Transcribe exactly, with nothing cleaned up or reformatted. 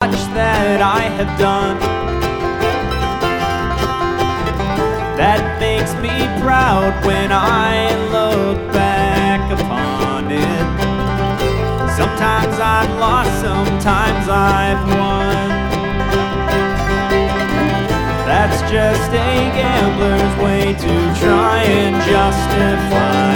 much that I have done that makes me proud when I look back upon it. Sometimes I've lost, sometimes I've won. That's just a gambler's way to try and justify